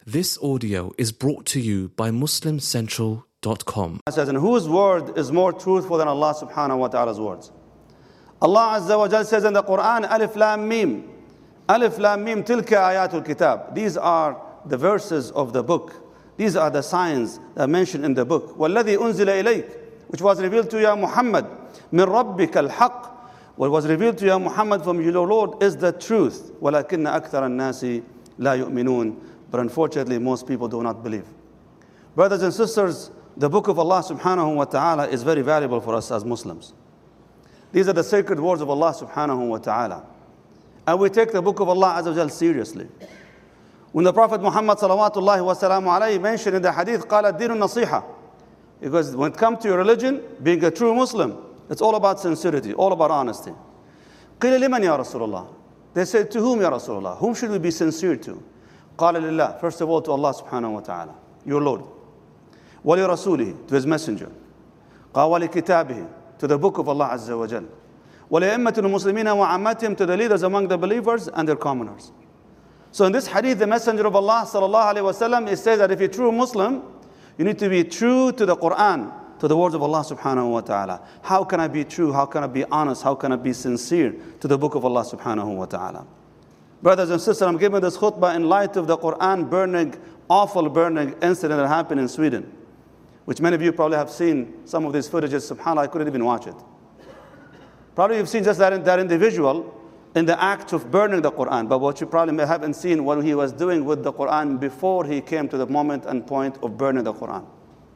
This audio is brought to you by MuslimCentral.com. It says, and whose word is more truthful than Allah subhanahu wa ta'ala's words? Allah Azza wa Jal says in the Quran, Alif Lam Mim. Alif Lam Mim, tilka ayatul kitab. These are the verses of the book. These are the signs that are mentioned in the book. وَالَّذِي أُنزِلَ إِلَيْكَ, which was revealed to you, Muhammad. مِن رَبِّكَ الْحَقِّ, what was revealed to you, Muhammad, from your Lord is the truth. وَلَكِنَّ أَكْثَرَ النَّاسِ لَا يُؤْمِنُونَ. But unfortunately, most people do not believe. Brothers and sisters, the book of Allah subhanahu wa ta'ala is very valuable for us as Muslims. These are the sacred words of Allah subhanahu wa ta'ala. And we take the book of Allah Azza wa Jal seriously. When the Prophet Muhammad salawatullahi wa salamu alayhi mentioned in the hadith, قال الدين النصيحة. Because when it comes to your religion, being a true Muslim, it's all about sincerity, all about honesty. قيل لمن يا رسول الله. They said, to whom ya Rasulullah? Whom should we be sincere to? قال لله. First of all, to Allah subhanahu wa ta'ala, your Lord. ولرسوله, to his messenger. قال ولكتابه, to the book of Allah Azza wa Jal. ولأئمة المسلمين وعامتهم, to the leaders among the believers and their commoners. So in this hadith, the messenger of Allah sallallahu alaihi wasallam, it says that if you're a true Muslim, you need to be true to the Quran, to the words of Allah subhanahu wa ta'ala. How can I be true? How can I be honest? How can I be sincere to the book of Allah subhanahu wa ta'ala? Brothers and sisters, I'm giving this khutbah in light of the Quran burning, awful burning incident that happened in Sweden, which many of you probably have seen some of these footages. SubhanAllah, I couldn't even watch it. Probably you've seen just that individual in the act of burning the Quran, but what you probably haven't seen what he was doing with the Quran before he came to the moment and point of burning the Quran.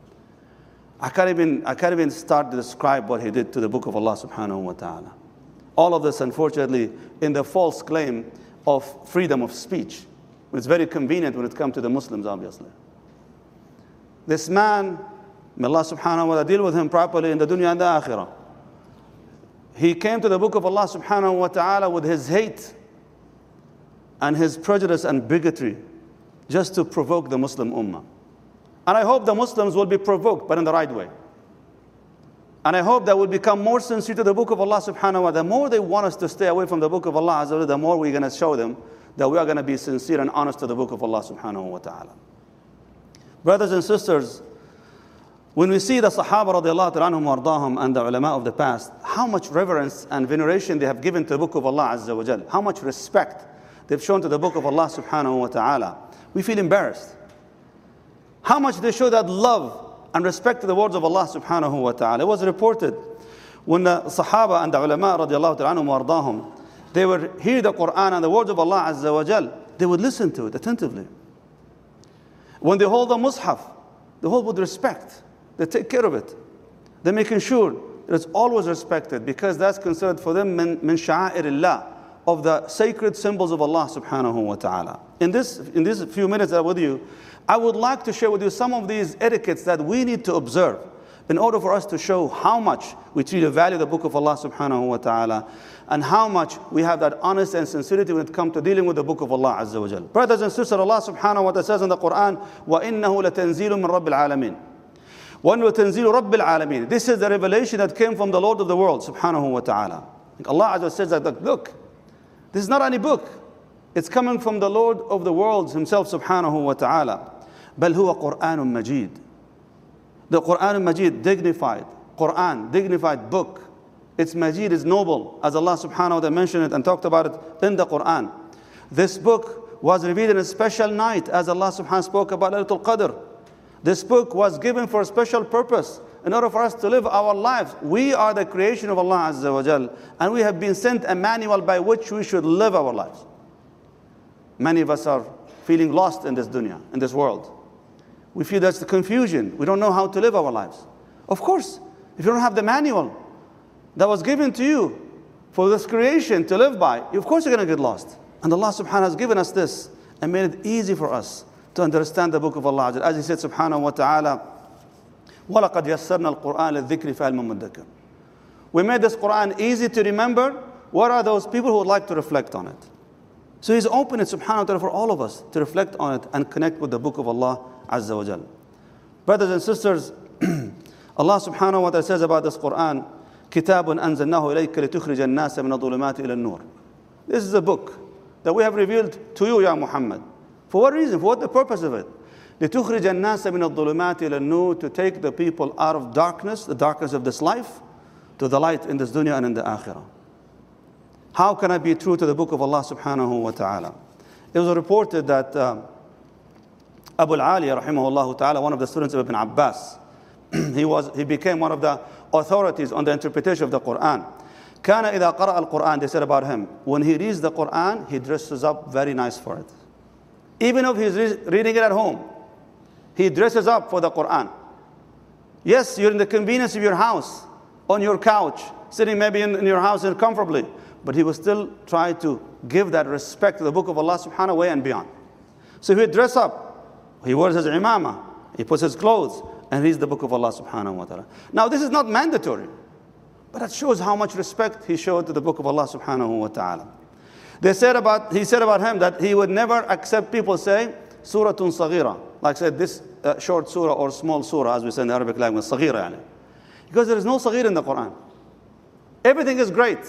I can't even start to describe what he did to the book of Allah subhanahu wa ta'ala. All of this, unfortunately, in the false claim of freedom of speech. It's very convenient when it comes to the Muslims, obviously. This man, may Allah subhanahu wa ta'ala deal with him properly in the dunya and the akhirah. He came to the book of Allah subhanahu wa ta'ala with his hate and his prejudice and bigotry just to provoke the Muslim ummah. And I hope the Muslims will be provoked, but in the right way. And I hope that we'll become more sincere to the book of Allah subhanahu wa ta'ala. The more they want us to stay away from the book of Allah azza wa jalla, the more we're going to show them that we are going to be sincere and honest to the book of Allah subhanahu wa ta'ala. Brothers and sisters, when we see the Sahaba radiallahu ta'ala anhum wardahum and the ulama of the past, how much reverence and veneration they have given to the book of Allah azza wa jalla, how much respect they've shown to the book of Allah subhanahu wa ta'ala, we feel embarrassed. How much they show that love and respect to the words of Allah subhanahu wa ta'ala. It was reported when the Sahaba and the ulama radiallahu ta'ala anhum wardahum, they would hear the Quran and the words of Allah azza wa jal, they would listen to it attentively. When they hold the mushaf, they hold with respect. They take care of it. They're making sure that it's always respected, because that's considered for them min sha'airillah, of the sacred symbols of Allah subhanahu wa ta'ala. In these few minutes that I'm with you, I would like to share with you some of these etiquettes that we need to observe in order for us to show how much we truly value the book of Allah subhanahu wa ta'ala, and how much we have that honesty and sincerity when it comes to dealing with the book of Allah azza wa jal. Brothers and sisters, Allah subhanahu wa ta'ala says in the Quran, وَإِنَّهُ لَتَنزِيلٌ مِّن رَبِّ الْعَالَمِينَ. وَإِنَّهُ لَتَنزِيلُ رَبِّ الْعَالَمِينَ. This is the revelation that came from the Lord of the world subhanahu wa ta'ala. Allah azza wa jal says that, look, this is not any book. It's coming from the Lord of the worlds himself subhanahu wa ta'ala. بل هو قرآن مجيد. The Quran Majid, dignified Quran, dignified book. Its Majid is noble, as Allah subhanahu wa ta'ala mentioned it and talked about it in the Quran. This book was revealed in a special night, as Allah subhanahu wa ta'ala spoke about Laylatul Qadr. This book was given for a special purpose, in order for us to live our lives. We are the creation of Allah azza wa jal, and we have been sent a manual by which we should live our lives. Many of us are feeling lost in this dunya, in this world. We feel that's the confusion. We don't know how to live our lives. Of course, if you don't have the manual that was given to you for this creation to live by, of course you're going to get lost. And Allah subhanahu wa ta'ala has given us this and made it easy for us to understand the book of Allah. As He said subhanahu wa ta'ala, وَلَقَدْ يَسَّرْنَا الْقُرْآنَ لِلذِّكْرِ فَهَلْ مِن مُدَّكِرٍ. We made this Quran easy to remember. What are those people who would like to reflect on it? So He's opened it subhanahu wa ta'ala for all of us to reflect on it and connect with the book of Allah azza wa jal. Brothers and sisters, Allah subhanahu wa ta'ala says about this Quran, كِتَابٌ أَنزَلْنَاهُ إِلَيْكَ لِتُخْرِجَ النَّاسَ مِنَ الظُّلُمَاتِ إِلَى النُّورِ. This is a book that we have revealed to you, Ya Muhammad, For what reason? For what the purpose of it? لِتُخْرِجَ النَّاسَ مِنَ الظُّلُمَاتِ إِلَى النُّورِ, to take the people out of darkness, the darkness of this life, to the light in this dunya and in the akhirah. How can I be true to the book of Allah subhanahu wa ta'ala? It was reported that Abu al-Aliya rahimahullah ta'ala, one of the students of Ibn Abbas, he became one of the authorities on the interpretation of the Quran. كان إذا قرأ القرآن, they said about him, when he reads the Quran, he dresses up very nice for it. Even if he's reading it at home, he dresses up for the Quran. Yes, you're in the convenience of your house, on your couch, sitting maybe in your house comfortably, but he will still try to give that respect to the book of Allah subhanahu wa ta'ala and beyond. So he dress up, he wears his imamah, he puts his clothes, and reads the book of Allah subhanahu wa ta'ala. Now this is not mandatory, but it shows how much respect he showed to the book of Allah subhanahu wa ta'ala. He said about him that he would never accept people say, Suratun Saghira, like said this short surah or small surah, as we say in the Arabic language, Saghira yani. Because there is no Saghir in the Quran. Everything is great.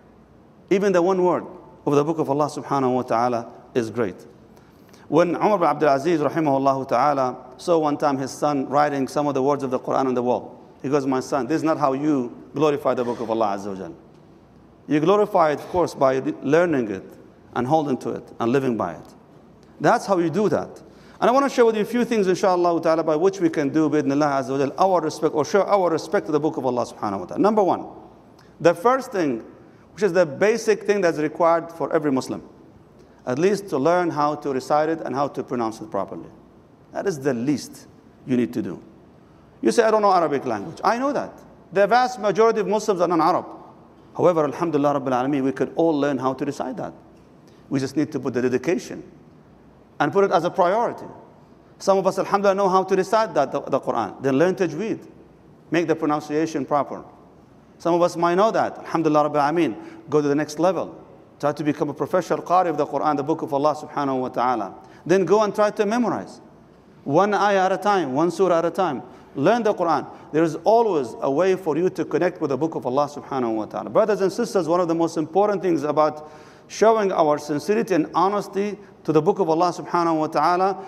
Even the one word of the book of Allah subhanahu wa ta'ala is great. When Umar ibn Abdul Aziz rahimahullah ta'ala saw one time his son writing some of the words of the Quran on the wall, he goes, my son, this is not how you glorify the book of Allah azza wa jal. You glorify it, of course, by learning it and holding to it and living by it. That's how you do that. And I want to share with you a few things, inshallah ta'ala, by which we can do, bi'idhnillah azza wa jal, our respect, or show our respect to the book of Allah subhanahu wa ta'ala. Number one, the first thing, which is the basic thing that's required for every Muslim, at least to learn how to recite it and how to pronounce it properly. That is the least you need to do. You say, I don't know Arabic language. I know that. The vast majority of Muslims are non-Arab. However, alhamdulillah rabbil alameen, we could all learn how to recite that. We just need to put the dedication and put it as a priority. Some of us, alhamdulillah, know how to recite the Quran. Then learn tajweed. Make the pronunciation proper. Some of us might know that. Alhamdulillah rabbil alameen. Go to the next level. Try to become a professional qari of the Quran, the book of Allah subhanahu wa ta'ala. Then go and try to memorize. One ayah at a time, one surah at a time. Learn the Quran. There is always a way for you to connect with the book of Allah subhanahu wa ta'ala. Brothers and sisters, one of the most important things about showing our sincerity and honesty to the book of Allah subhanahu wa ta'ala,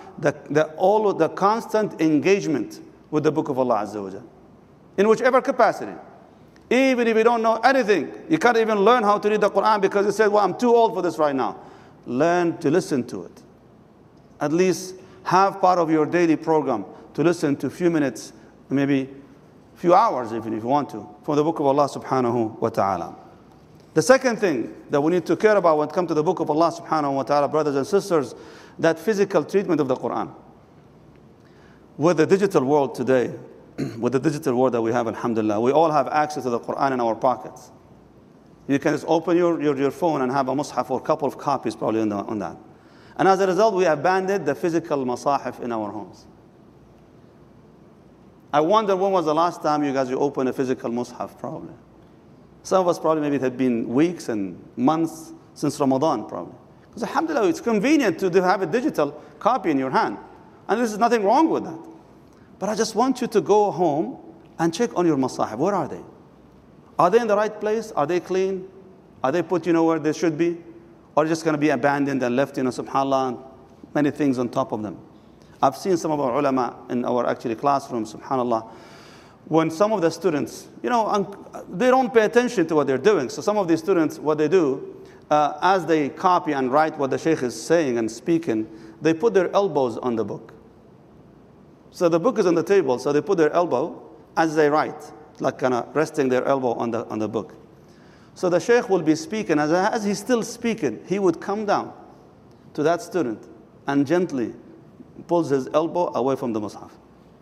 the constant engagement with the book of Allah azza wa jal. In whichever capacity. Even if you don't know anything, you can't even learn how to read the Quran because you said, well, I'm too old for this right now. Learn to listen to it. At least have part of your daily program to listen to a few minutes, maybe a few hours even if you want to, from the book of Allah subhanahu wa ta'ala. The second thing that we need to care about when it comes to the book of Allah subhanahu wa ta'ala, brothers and sisters, that physical treatment of the Quran. With the digital world today, with the digital world that we have, alhamdulillah, we all have access to the Quran in our pockets. You can just open your phone and have a mushaf or a couple of copies probably on that. And as a result, we abandoned the physical masahif in our homes. I wonder when was the last time you opened a physical mushaf probably. Some of us probably maybe it had been weeks and months since Ramadan probably. Because alhamdulillah, it's convenient to have a digital copy in your hand. And there's nothing wrong with that. But I just want you to go home and check on your masahib. Where are they? Are they in the right place? Are they clean? Are they put, where they should be? Or just going to be abandoned and left, subhanAllah, many things on top of them. I've seen some of our ulama in our actually classrooms, subhanAllah, when some of the students, they don't pay attention to what they're doing. So some of these students, what they do, as they copy and write what the sheikh is saying and speaking, they put their elbows on the book. So the book is on the table, so they put their elbow as they write, like kind of resting their elbow on the book. So the sheikh will be speaking, as he's still speaking, he would come down to that student and gently pulls his elbow away from the mushaf.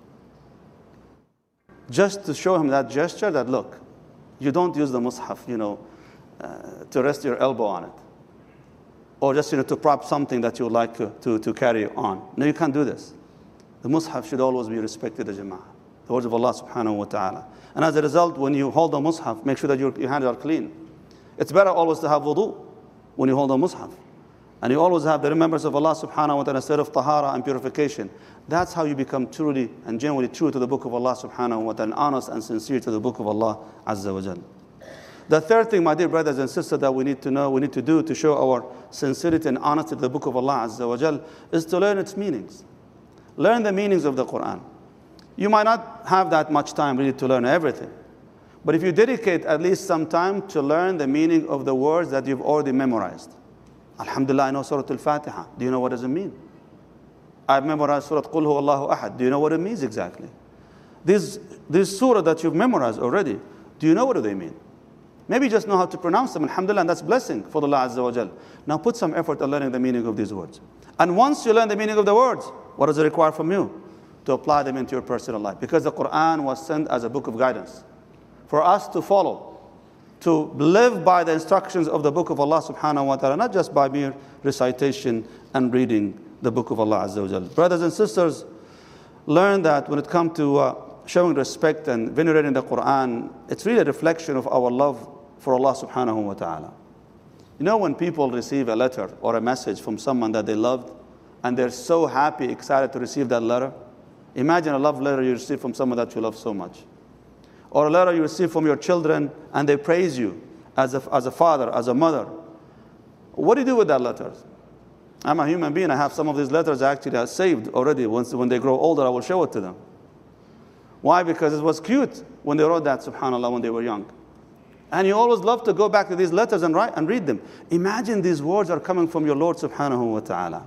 Just to show him that gesture that, look, you don't use the mushaf, to rest your elbow on it. Or just, to prop something that you would like to carry on. No, you can't do this. The mushaf should always be respected, the jama'ah. The words of Allah subhanahu wa ta'ala. And as a result, when you hold the mushaf, make sure that your hands are clean. It's better always to have wudu when you hold the mushaf. And you always have the remembrance of Allah subhanahu wa ta'ala instead of tahara and purification. That's how you become truly and genuinely true to the book of Allah subhanahu wa ta'ala, and honest and sincere to the book of Allah azza wa jal. The third thing, my dear brothers and sisters, that we need to know, we need to do to show our sincerity and honesty to the book of Allah Azza wa Jal is to learn its meanings. Learn the meanings of the Quran. You might not have that much time really to learn everything. But if you dedicate at least some time to learn the meaning of the words that you've already memorized. Alhamdulillah, I know Surah Al-Fatiha. Do you know what does it mean? I've memorized Surah Qul Huwa Allahu Ahad. Do you know what it means exactly? These surah that you've memorized already, do you know what do they mean? Maybe you just know how to pronounce them. Alhamdulillah, and that's blessing for Allah Azza wa Jal. Now put some effort in learning the meaning of these words. And once you learn the meaning of the words, what does it require from you? To apply them into your personal life. Because the Quran was sent as a book of guidance for us to follow, to live by the instructions of the book of Allah subhanahu wa ta'ala, not just by mere recitation and reading the book of Allah Azza wa Jal. Brothers and sisters, learn that when it comes to showing respect and venerating the Quran, it's really a reflection of our love for Allah subhanahu wa ta'ala. You know, when people receive a letter or a message from someone that they loved, and they're so happy, excited to receive that letter. Imagine a love letter you receive from someone that you love so much. Or a letter you receive from your children, and they praise you as a father, as a mother. What do you do with that letter? I'm a human being. I have some of these letters actually saved already. When they grow older, I will show it to them. Why? Because it was cute when they wrote that, subhanAllah, when they were young. And you always love to go back to these letters and read them. Imagine these words are coming from your Lord subhanahu wa ta'ala.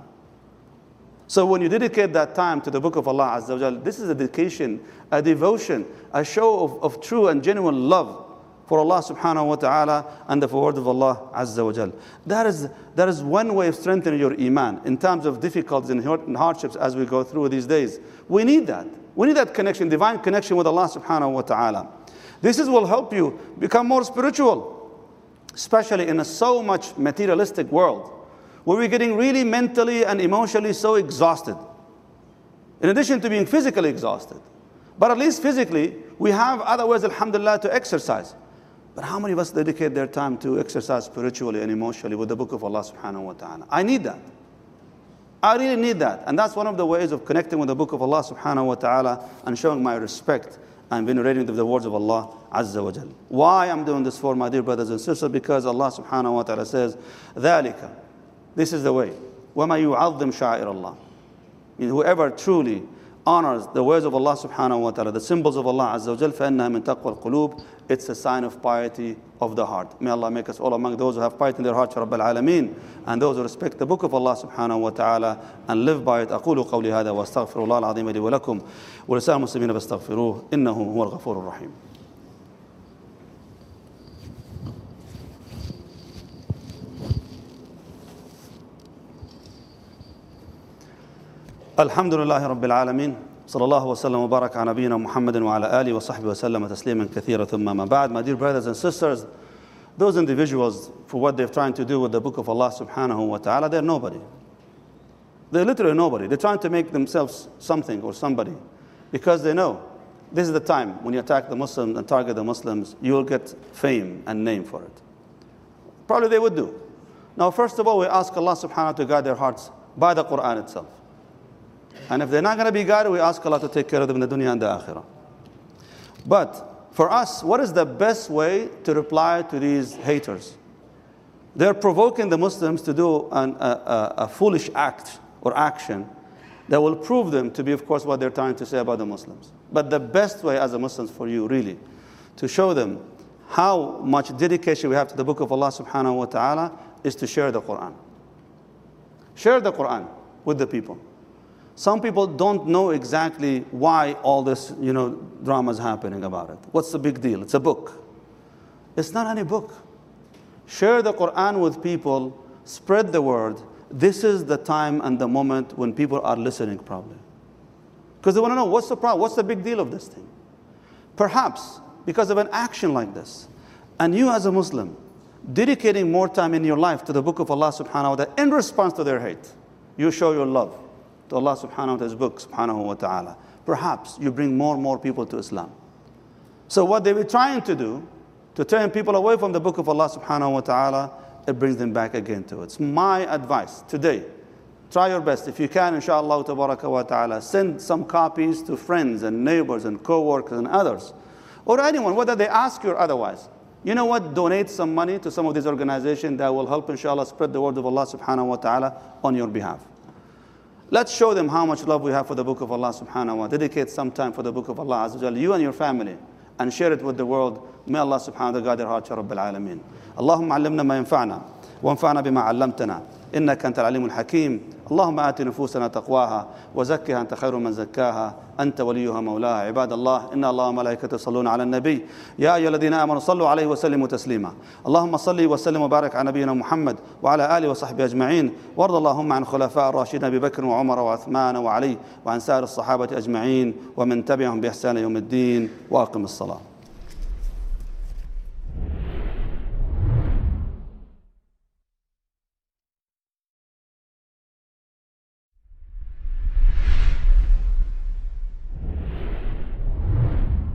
So when you dedicate that time to the book of Allah Azza wa Jal, this is a dedication, a devotion, a show of true and genuine love for Allah subhanahu wa ta'ala and the word of Allah Azza wa Jal. That is one way of strengthening your iman in times of difficulties and hardships as we go through these days. We need that. We need that connection, divine connection with Allah subhanahu wa ta'ala. This will help you become more spiritual, especially in a so much materialistic world, where we're getting really mentally and emotionally so exhausted. In addition to being physically exhausted. But at least physically, we have other ways, alhamdulillah, to exercise. But how many of us dedicate their time to exercise spiritually and emotionally with the book of Allah subhanahu wa ta'ala? I need that. I really need that. And that's one of the ways of connecting with the book of Allah subhanahu wa ta'ala and showing my respect and venerating the words of Allah Azza wa Jal. Why I'm doing this for, my dear brothers and sisters? Because Allah subhanahu wa ta'ala says, ذَلِكَ, this is the way. وَمَا يُعَظِّمْ شَعِرَ اللَّهِ. Whoever truly honors the words of Allah subhanahu wa ta'ala, the symbols of Allah Azza wa Jal, فَإِنَّهَا مِن تَقْوَى الْقُلُوبِ. It's a sign of piety of the heart. May Allah make us all among those who have piety in their hearts, Rabbal Alameen, and those who respect the book of Allah subhanahu wa ta'ala and live by it. أقول قولي هذا وأستغفر الله العظيم لي ولكم ولسائر المسلمين فاستغفروه إنه هو الغفور الرحيم. الحمد لله رب العالمين صلى الله وسلم وبارك على نبينا محمد وعلى آله وصحبه وسلم تسليما كثيرا ثم ما بعد. My dear brothers and sisters, those individuals, for what they're trying to do with the book of Allah subhanahu wa ta'ala, they're nobody. They're literally nobody. They're trying to make themselves something or somebody because they know this is the time when you attack the Muslims and target the Muslims, you will get fame and name for it. Probably they would do. Now, first of all, we ask Allah subhanahu wa ta'ala to guide their hearts by the Quran itself. And if they're not going to be guided, we ask Allah to take care of them in the dunya and the akhirah. But for us, what is the best way to reply to these haters? They're provoking the Muslims to do a foolish act or action that will prove them to be, of course, what they're trying to say about the Muslims. But the best way as a Muslim for you, really, to show them how much dedication we have to the book of Allah subhanahu wa ta'ala is to share the Quran. Share the Quran with the people. Some people don't know exactly why all this, drama is happening about it. What's the big deal? It's a book. It's not any book. Share the Quran with people. Spread the word. This is the time and the moment when people are listening probably. Because they want to know, what's the problem? What's the big deal of this thing? Perhaps because of an action like this, and you as a Muslim, dedicating more time in your life to the book of Allah subhanahu wa ta'ala in response to their hate, you show your love to Allah subhanahu wa ta'ala's book, subhanahu wa ta'ala. Perhaps you bring more and more people to Islam. So what they were trying to do, to turn people away from the book of Allah subhanahu wa ta'ala, it brings them back again to it. It's my advice today. Try your best. If you can, inshallah tabaraka wa ta'ala, send some copies to friends and neighbors and co-workers and others. Or anyone, whether they ask you or otherwise. You know what? Donate some money to some of these organizations that will help, inshallah, spread the word of Allah subhanahu wa ta'ala on your behalf. Let's show them how much love we have for the book of Allah subhanahu wa ta'ala. Dedicate some time for the book of Allah azza wa jalla, you and your family, and share it with the world. May Allah subhanahu wa ta'ala guide their hearts, Ya Rabbil Alameen. Allahumma allimna ma yanfa'na, وانفعنا بما علمتنا إنك أنت العليم الحكيم. اللهم آت نفوسنا تقواها وزكها أنت خير من زكاها أنت وليها مولاها. عباد الله إن الله وملائكته يصلون على النبي يا أيها الذين آمنوا صلوا عليه وسلموا تسليما. اللهم صل وسلم وبارك على نبينا محمد وعلى آله وصحبه أجمعين. وارض اللهم عن خلفاء الراشدين أبي بكر وعمر وعثمان وعلي وعن سائر الصحابة أجمعين ومن تبعهم بإحسان يوم الدين. وأقم الصلاة.